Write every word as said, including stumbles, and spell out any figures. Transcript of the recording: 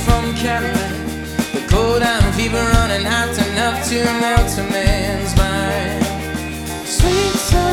from Cadillac. The cold and fever running hot enough to melt a man's mind. Sweet